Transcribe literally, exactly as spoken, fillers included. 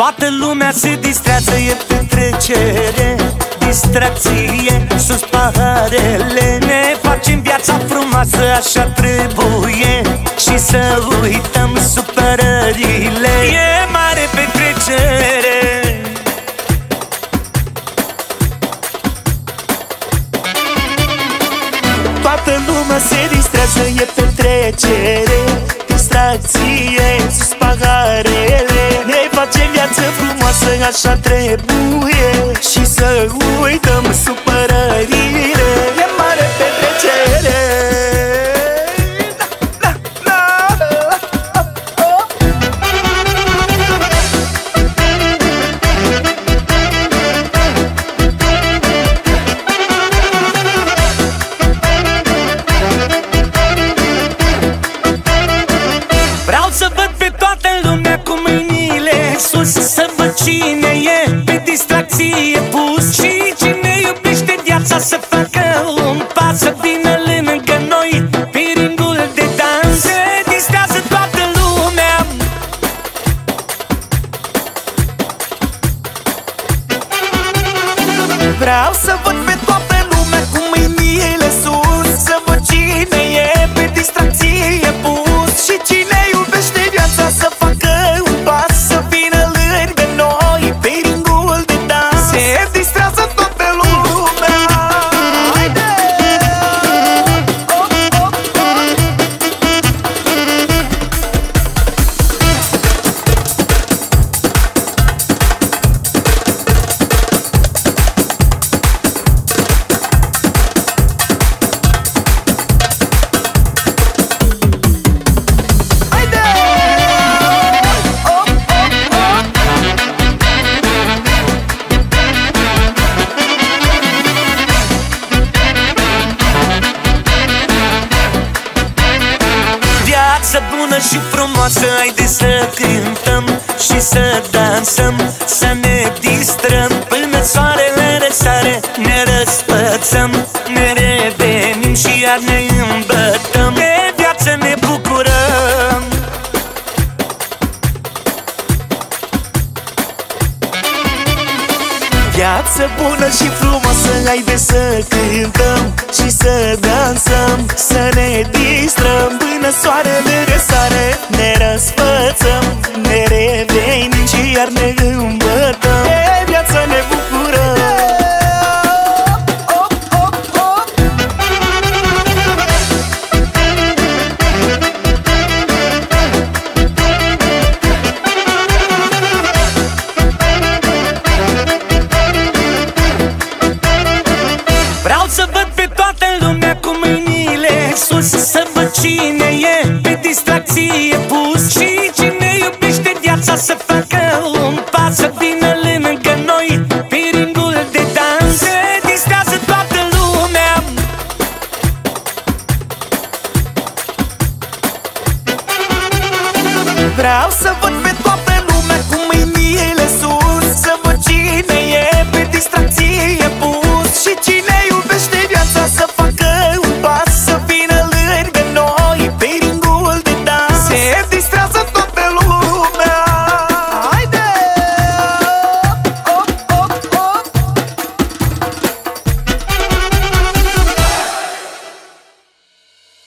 Toată lumea se distrează, e petrecere, distracție, sus paharele. Ne facem viața frumoasă, așa trebuie, și să uităm supărările. E mare petrecere. Toată lumea se distrează, e petrecere, distracție, sus paharele. Ne facem viață frumoasă, așa trebuie, și să uităm supărările. E mare petrecere. Să văd cine e pe distracție pus, și cine iubește viața să facă un pas, să vină lângă noi pe ringul de dans. Se distrează toată lumea. Vreau să văd pe toată lumea cu mâinile sus, să văd cine e pe distracție pus, și cine iubește viața să facă un pas, să vină lângă noi pe ringul de dans. Se distrează toată lumea. Haide! Oh, oh, oh. Viață bună și frumoasă, haide să cântăm și să dansăm, să ne distrăm. Până soarele răsare ne răspățăm, ne revenim și iar ne îmbătăm. De viață ne bucurăm. Viață bună și frumoasă, haide să cântăm și să dansăm, să ne distrăm. Până soarele răsare ne răsfățăm, ne revenim și iar ne îmbătăm. De viață ne bucurăm. Vreau să văd pe toată lumea cu mâinile sus, să văd cine e pe distracție pus, și cine iubește viața să facă un pas, să vină lângă noi pe ringul de dans. Se distrează toată lumea. Vreau să văd pe toată lumea cu mâinile sus, să văd cine e pe distracție